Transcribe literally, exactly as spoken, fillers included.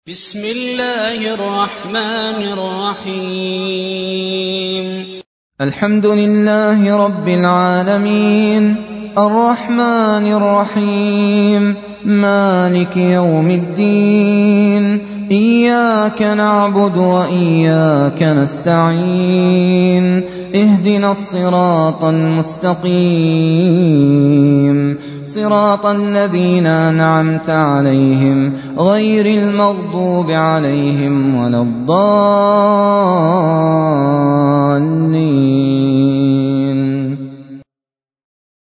بسم الله الرحمن الرحيم الحمد لله رب العالمين الرحمن الرحيم مالك يوم الدين إياك نعبد وإياك نستعين اهدنا الصراط المستقيم صراط الذين أنعمت عليهم غير المغضوب عليهم ولا الضالين